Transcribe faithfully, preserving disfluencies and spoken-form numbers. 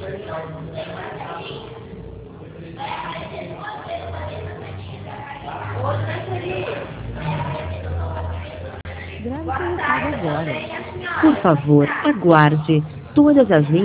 Grave seu recado agora. Por favor, aguarde. Todas as linhas